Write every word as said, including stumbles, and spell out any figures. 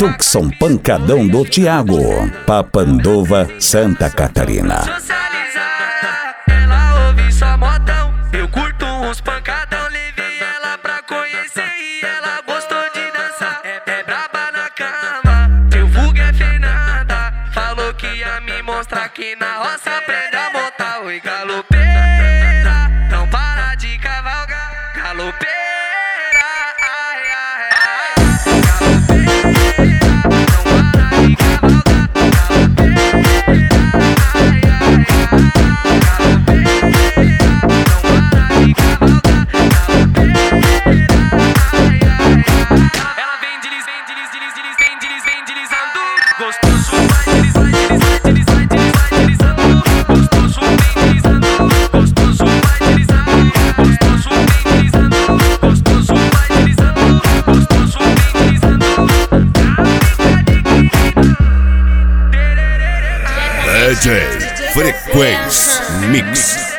Tucson Pancadão do Thiago, Papandova, Santa Catarina. Ela ouve só modão, eu curto uns pancadão. Levei ela pra conhecer e ela gostou de dançar. É, é braba na cama, teu vulgo é Fernanda. Falou que ia me mostrar que na roça aprende a montar. Oi, galopeira, não para de cavalgar. Galopeira. D J Frequência Mix.